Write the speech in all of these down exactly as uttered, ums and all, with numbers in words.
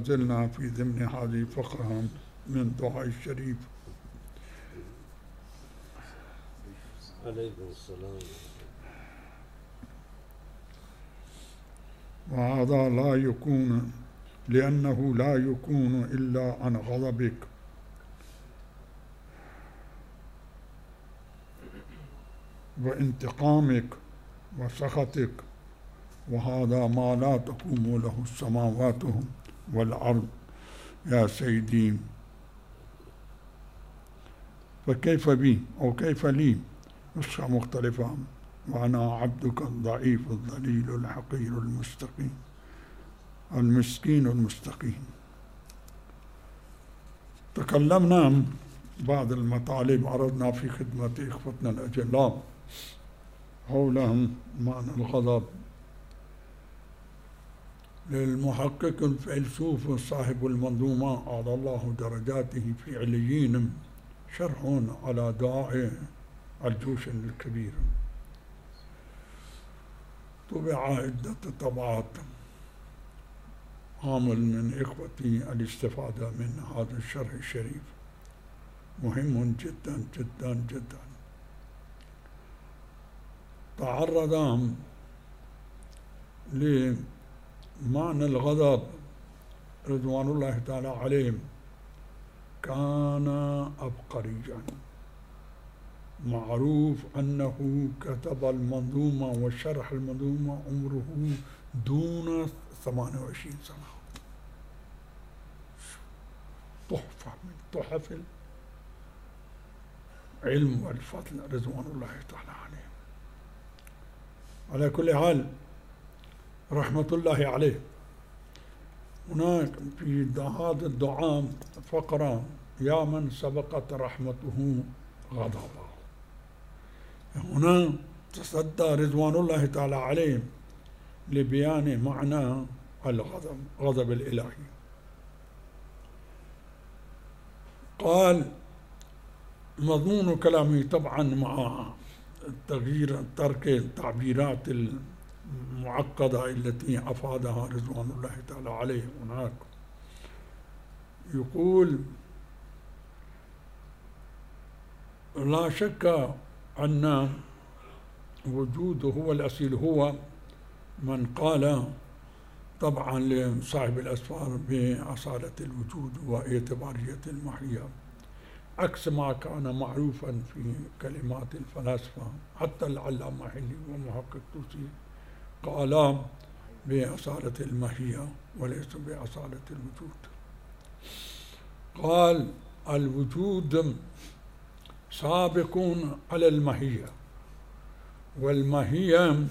زلنا في ضمن هذه فقرة من دعاء الشريف. عليكم السلام. وهذا لا يكون، لأنه لا يكون إلا عن غضبك وانتقامك وسخطك، وهذا ما لا تقوم له السماوات والأرض يا سيدي. فكيف بي أو كيف لي نسخة مختلفة، وأنا عبدك الضعيف الذليل الحقير المستقيم المسكين المستقيم. تكلمنا بعض المطالب أردنا في خدمة إخوتنا الأجلاء حول معنى الغضب. للمحقق الفيلسوف صاحب المنظومة أعلى الله درجاته في عليين شرح على دعاء الجوش الكبير، طبع عدة طبعات، عامل من إخوتي الاستفادة من هذا الشرح الشريف، مهم جدا جدا جدا. تعرض لمعنى الغضب رضوان الله تعالى عليهم. كان عبقريا، معروف أنه كتب المنظومة وشرح المنظومة عمره دون ثمانية وعشرين سنة. تحفة من تحف العلم والفضل رضوان الله تعالى عليه. على كل حال رحمة الله عليه. هناك في هذا الدعاء فقرة: يا من سبقت رحمته غضبا. هنا تصدى رضوان الله تعالى عليه لبيان معنى الغضب، غضب الإلهي. قال مضمون كلامي طبعا مع التغيير ترك التعبيرات المعقدة التي أفادها رضوان الله تعالى عليه هناك. يقول: لا شك أن وجوده هو الأصيل. هو من قال طبعا لصاحب الأسفار بأصالة الوجود واعتبارية المحيا، عكس ما كان معروفا في كلمات الفلاسفة. حتى العلامة حلي ومحقق توسي قالا بأصالة المحيا وليس بأصالة الوجود. قال: الوجود سابق على المحيا، والمحيا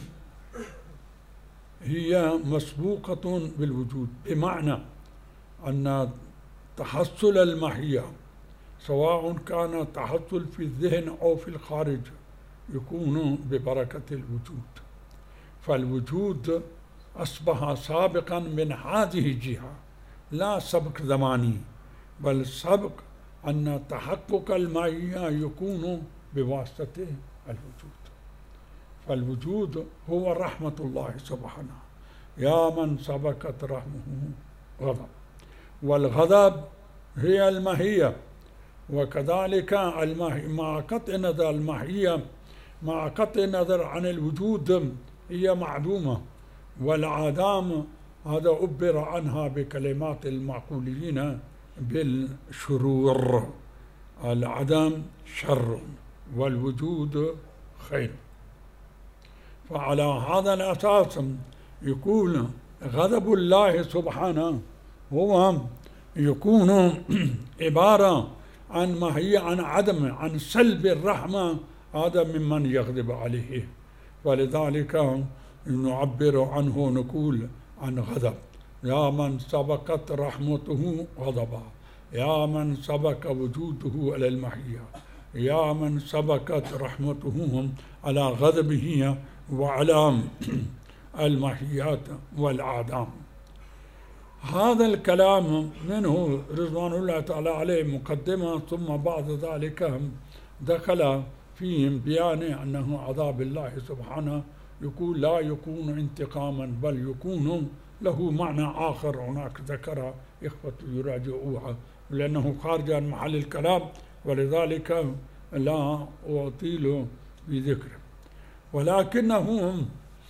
هي مسبوقة بالوجود، بمعنى أن تحصل المحيا سواء كان تحصل في الذهن أو في الخارج يكون ببركة الوجود. فالوجود أصبح سابقا من هذه الجهة، لا سبق زماني، بل سبق أن تحقق المعية يكون بواسطة الوجود. فالوجود هو رحمة الله سبحانه، يا من سبقت رحمه غضب. والغضب هي المحية، وكذلك المحية مع قطع نظر المحية مع قطع النظر عن الوجود هي معدومة. والعدام هذا عبر عنها بكلمات المعقولين بالشرور. العدم شر والوجود خير. فعلى هذا الأساس يكون غضب الله سبحانه هو يكون عبارة عن ما هي عن عدم، عن سلب الرحمة، هذا ممن يغضب عليه. ولذلك نعبر عنه نقول عن غضب: يا من سبقت رحمته غضبا، يا من سبق وجوده على المحيا، يا من سبقت رحمته على غضبه وعلى المحيات والأعدام. هذا الكلام منه رضوان الله تعالى عليه مقدمة، ثم بعد ذلك دخل في بيان أنه عذاب الله سبحانه يقول لا يكون انتقاما بل يكون له معنى آخر هناك ذكرها إخوة يراجعوها لأنه خارج عن محل الكلام، ولذلك لا أطيل بذكره. ولكنهم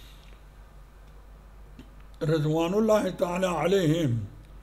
رضوان الله تعالى عليهم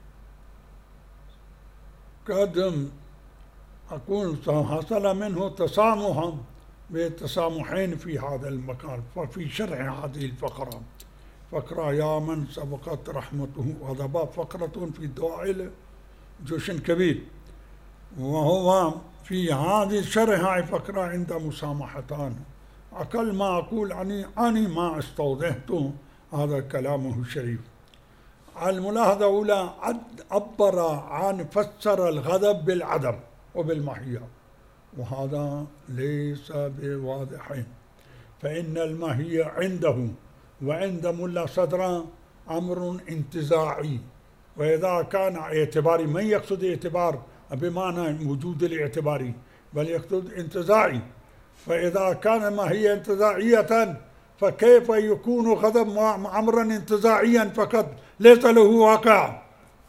قد أقول حصل منه تسامح بتسامحين في هذا المكان. ففي شرح هذه الفقرة، فقرة يا من سبقت رحمته غضبا، فقرة في دعاء جوش كبير، وهو في هذه الشرح هاي فقرة عند مسامحتان. أقل ما أقول عني أني ما استوضحت هذا كلامه الشريف. الملاحظة الأولى عبر عن فسر الغضب بالعدم وبالمحية، وهذا ليس بواضحين، فإن المحية عنده وعند ملا صدرا أمر انتزاعي، وإذا كان اعتباري، من يقصد اعتبار بمعنى وجود الاعتباري، بل يقصد انتزاعي. فإذا كان ماهية انتزاعية فكيف يكون غضب أمرا انتزاعيا فقط ليس له واقع؟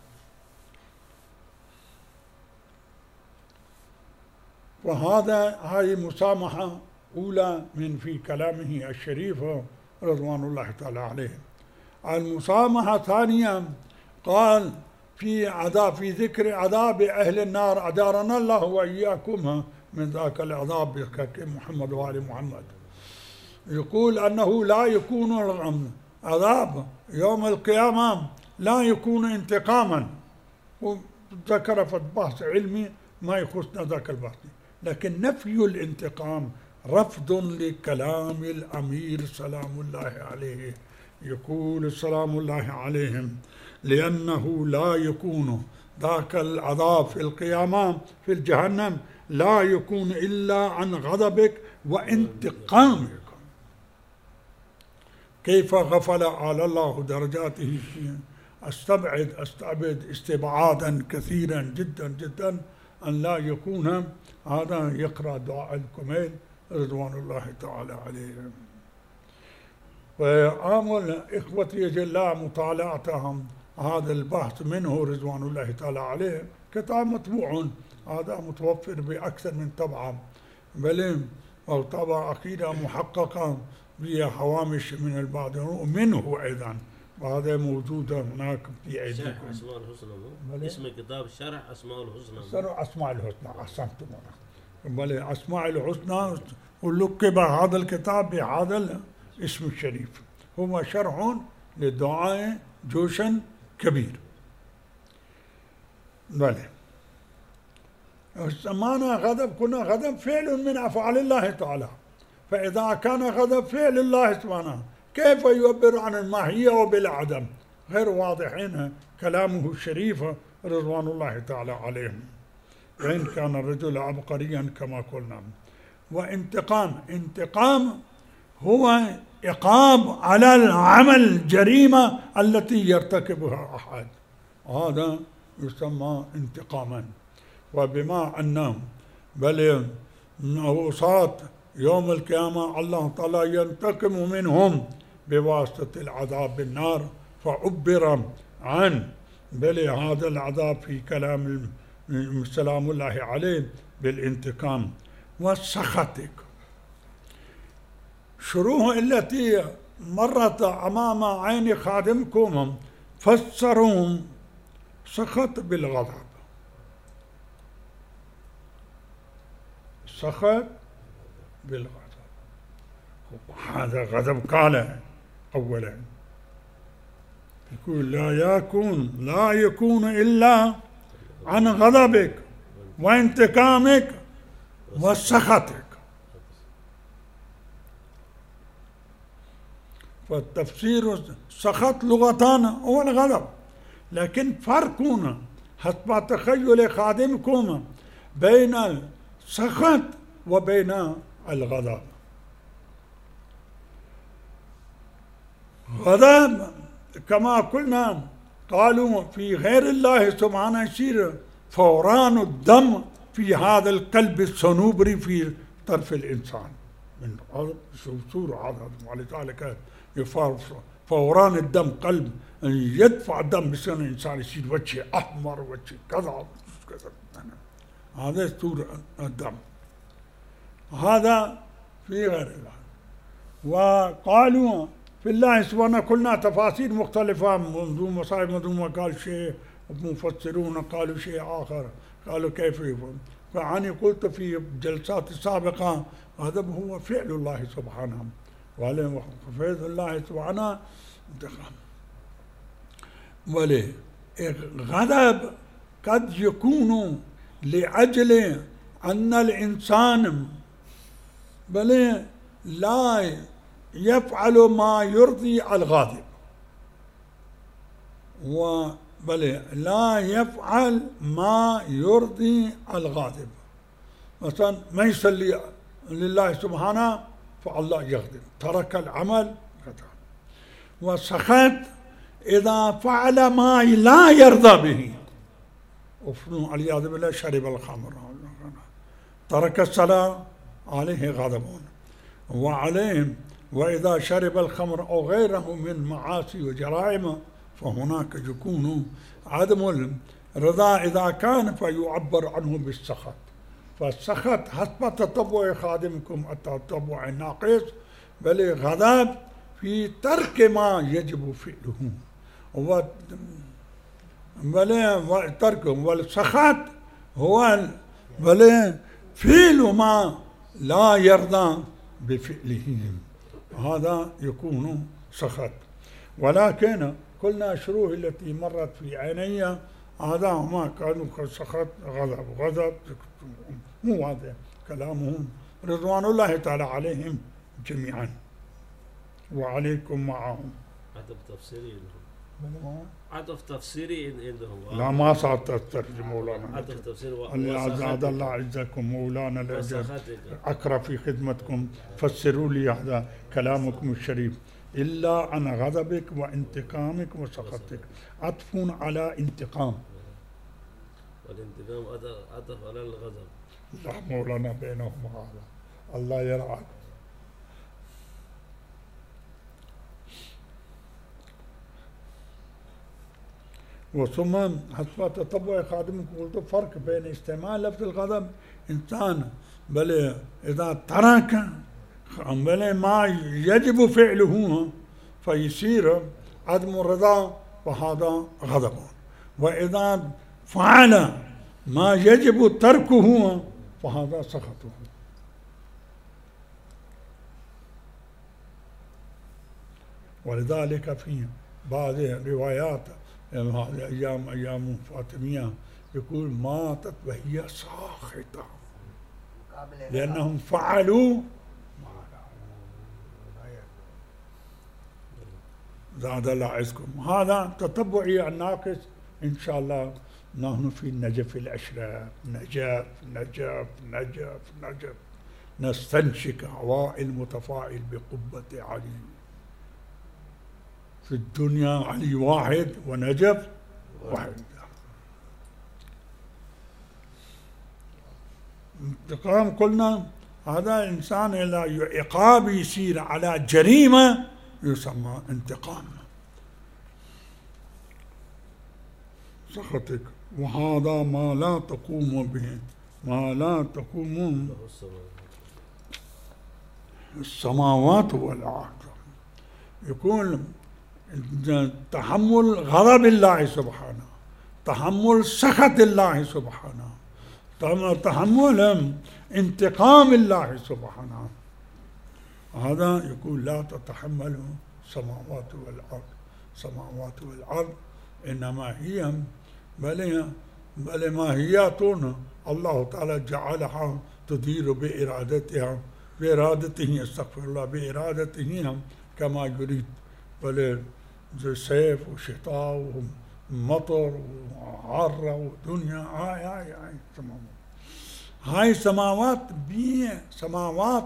وهذا هاي مسامحة أولى من في كلامه الشريف رضوان الله تعالى عليه. المسامحة ثانية قال في عذاب، في ذكر عذاب أهل النار، أجارنا الله وإياكم من ذاك العذاب محمد وآل محمد. يقول أنه لا يكون عذاب يوم القيامة لا يكون انتقاما، وذكر في بحث علمي ما يخصنا ذاك البحث، لكن نفي الانتقام رفض لكلام الأمير سلام الله عليه. يقول سلام الله عليهم لأنه لا يكون ذاك العذاب في القيامة في الجهنم لا يكون إلا عن غضبك وانتقامك. كيف غفل على الله درجاته؟ استبعد استبعد استبعادا كثيرا جدا جدا أن لا يكون هذا يقرأ دعاء الكميل رضوان الله تعالى عليهم. وآمل إخوتي جلاء مطالعتهم هذا البحث منه رضوان الله تعالى عليه. كتاب مطبوع، هذا متوفر بأكثر من طبعة، بل أو طبعة أخيرة محققة بهوامش من البعض منه أيضا، وهذا موجود هناك في أيديكم. شرح أسماء الحسنى، اسم الكتاب شرح أسماء الحسنى. شرح أسماء الحسنى، أحسنتم. بل أسماء الحسنى ولقب هذا الكتاب بهذا الاسم الشريف، هو شرح لدعاء جوش كبير. بله معنى غضب، كنا غضب فعل من أفعال الله تعالى، فإذا كان غضب فعل الله سبحانه كيف يعبر عن الماهية وبالعدم؟ غير واضحين كلامه الشريف رضوان الله تعالى عليهم. وإن كان الرجل عبقريا كما قلنا. وانتقام، انتقام هو عقاب على العمل الجريمة التي يرتكبها أحد، هذا يسمى انتقاما. وبما أنه بل عصاة يوم القيامة الله تعالى ينتقم منهم بواسطة العذاب بالنار، فعبر عن بل هذا العذاب في كلام سلام الله عليه بالانتقام. وسخطك، شروح التي مرت أمام عين خادمكم فسروا سخط بالغضب، سخط بالغضب، هذا غضب قال أولا، يقول لا يكون لا يكون إلا عن غضبك وانتقامك وسخطك. فالتفسير سخط لغتان هو الغضب، لكن فرق حسب تخيل خادمكم بين السخط وبين الغضب. غضب كما قلنا قالوا في غير الله سبحانه يصير فوران الدم في هذا القلب الصنوبري في طرف الإنسان من صورة هذا، ولذلك يفار فوران الدم قلب يدفع الدم بصير الإنسان يصير وجهه أحمر وجهه كذا كذا. هذا يستور الدم. هذا في غير الله. وقالوا في الله سبحانه قلنا تفاسير مختلفة، منذ مصائب منذ قال شيء، مفسرون قالوا شيء آخر، قالوا كيف يفهم. فعني قلت في جلسات سابقة هذا هو فعل الله سبحانه وفعل الله سبحانه انتقام. وليه غضب قد يكون لأجل أن الإنسان بل لا يفعل ما يرضي الغاضب، وبل لا يفعل ما يرضي الغاضب. مثلا ما يصلي لله سبحانه فالله يغضب، ترك العمل. وسخط إذا فعل ما لا يرضى به، وفنوا العياذ بالله شرب الخمر، ترك الصلاة عليه غضب. وعليهم وإذا شرب الخمر أو غيره من معاصي وجرائم فهناك يكون عدم الرضا إذا كان فيعبر عنه بالسخط. فالسخط حسب تطبع خادمكم التطبع الناقص، بل غضب في ترك ما يجب فعله و بل تركه، والسخط هو بل فعل ما لا يرضى بفعله، هذا يكون سخط. ولكن قلنا شروه التي مرت في عيني هذا ما كانوا سخط غضب غضب مو هذا كلامهم رضوان الله تعالى عليهم جميعا وعليكم معهم. عطف تفسيري عطف تفسيري عندهم. لا ما صار ترجم مولانا. عطف تفسيري. الله الله عزكم مولانا الأجر أقرأ في خدمتكم. فسروا لي هذا كلامكم الشريف. إلا عن غضبك وانتقامك وسخطك. عطف على انتقام. والانتقام عطف على الغضب. لا مولانا بينهم هذا. الله يرعاك. وثم حسب تطبع خادمكم قلت فرق بين استعمال لفظ الغضب إنسان بل إذا ترك بل ما يجب فعله فيصير عدم الرضا فهذا غضب، وإذا فعل ما يجب تركه فهذا سخطه. ولذلك في بعض الروايات أيام أيام فاطمية يقول ماتت وهي ساخطة لأنهم فعلوا زاد الله عزكم. هذا تتبعي الناقص إن شاء الله. نحن في النجف الأشراف، نجف نجف نجف نجف نستنشق هواء المتفاعل بقبة علي. في الدنيا علي واحد ونجف واحد. انتقام قلنا هذا إنسان إلى عقاب يصير على جريمة يسمى انتقام. سخطك وهذا ما لا تقوم به، ما لا تقوم السماوات والأرض. يكون تحمل غضب الله سبحانه، تحمل سخط الله سبحانه، تحمل انتقام الله سبحانه، هذا يقول لا تتحمله السماوات والأرض. السماوات والأرض إنما هي بل بل ماهيات الله تعالى جعلها تدير بإرادتها بإرادته استغفر الله بإرادته كما يريد. بل صيف وشتاء ومطر وعرة ودنيا هاي هاي هاي سماوات. هاي سماوات بي سماوات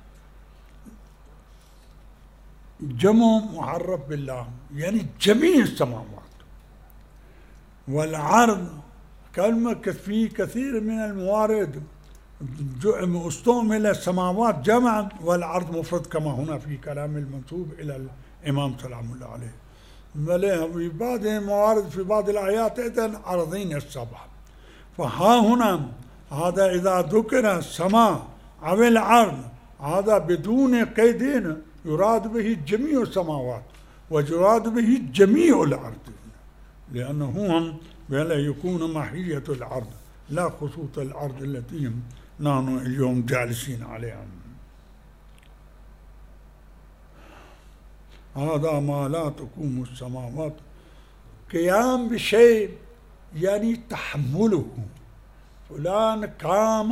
جمع معرف بالله يعني جميع السماوات. والعرض كلمة في كثير من الموارد استعمل السماوات جمعا والعرض مفرد كما هنا في كلام المنسوب إلى إمام سلام الله عليه. بل في بعض الموارد في بعض الآيات إذن أرضين السبع. فها هنا هذا إذا ذكر السماء أو الأرض هذا بدون قيدين يراد به جميع السماوات ويراد به جميع الأرض، لأنه هم بلا يكون ماهية الأرض لا خصوص الأرض التي نحن اليوم جالسين عليها. هذا ما لا تقوم السماوات. قيام بشيء يعني تحمله. فلان قام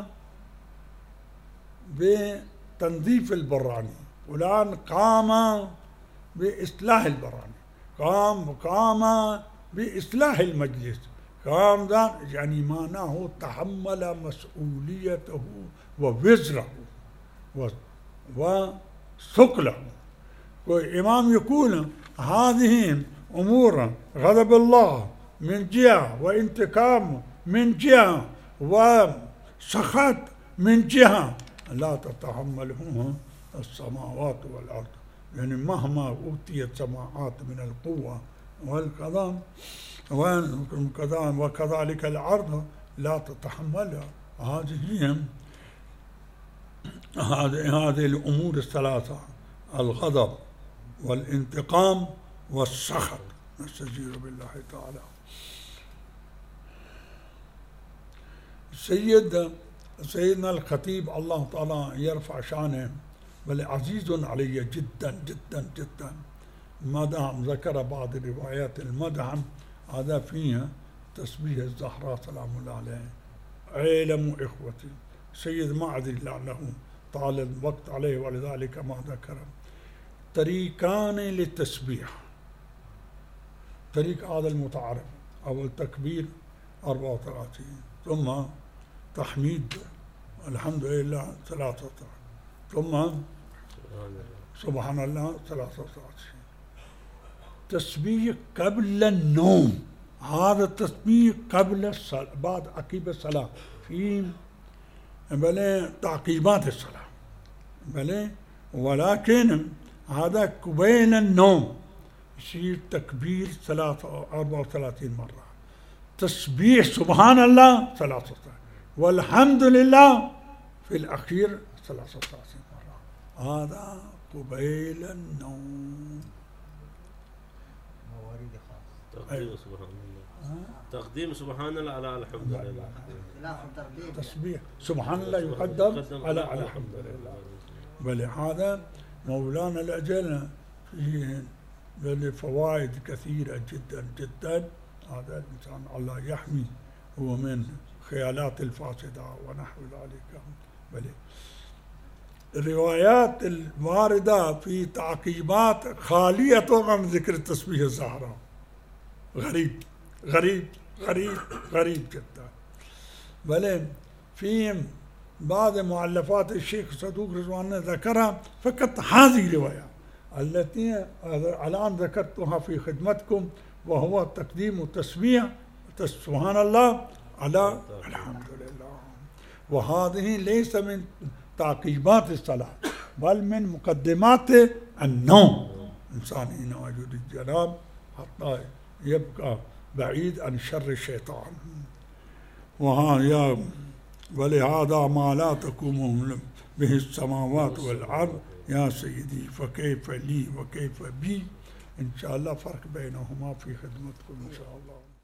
بتنظيف البراني، فلان قام بإصلاح البراني، قام قام بإصلاح المجلس، قام ذا يعني معناه تحمل مسؤوليته ووزره وثقله. والإمام يقول هذه أمور غضب الله من جهة وانتقام من جهة وسخط من جهة لا تتحمله السماوات والأرض. يعني مهما أوتيت سماوات من القوة والقضاء وكذلك الأرض لا تتحملها. هذه هذه الأمور الثلاثة: الغضب والانتقام والسخط. نستجير بالله تعالى. سيد سيدنا الخطيب الله تعالى يرفع شانه بل عزيز علي جدا جدا جدا مدح، ذكر بعض روايات المدح هذا فيها تسبيح الزهراء سلام الله عليه. علموا إخوتي سيد ما أدري لعله طال الوقت عليه ولذلك ما ذكر طريقان للتسبيح. طريق هذا المتعارف: أول تكبير أربعة وثلاثين، ثم تحميد الحمد لله ثلاثة، ثم سبحان الله ثلاثة وثلاثين. تسبيح قبل النوم، هذا التسبيح قبل الصلاة بعد عقب الصلاة في بل تعقيبات الصلاة بل، ولكن هذا قبيل النوم يصير تكبير ثلاثة أربعة وثلاثين مرة، تسبيح سبحان الله ثلاثة والحمد لله في الأخير ثلاثة وثلاثين مرة. هذا قبيل النوم. تقديم سبحان الله، تقديم سبحان الله على الحمد لله. تسبيح سبحان الله يقدم على على الحمد لله. ولهذا مولانا الأجل فيه فوائد كثيرة جدا جدا. هذا الإنسان الله يحمي هو من خيالات الفاسدة ونحو ذلك. بل الروايات الواردة في تعقيبات خالية عن ذكر التسبيح الزهراء. غريب غريب غريب غريب جدا. بل في بعض مؤلفات الشيخ صدوق رضوان ذكرها فقط هذه الرواية التي الآن ذكرتها في خدمتكم، وهو تقديم التسبيح سبحان الله على الحمد لله. وهذه ليس من تعقيبات الصلاة بل من مقدمات النوم. إنسان هنا وجود الجناب حتى يبقى بعيد عن شر الشيطان. وهذا ولهذا ما لا تقوم به السماوات والأرض يا سيدي فكيف لي وكيف بي. إن شاء الله فرق بينهما في خدمتكم إن شاء الله.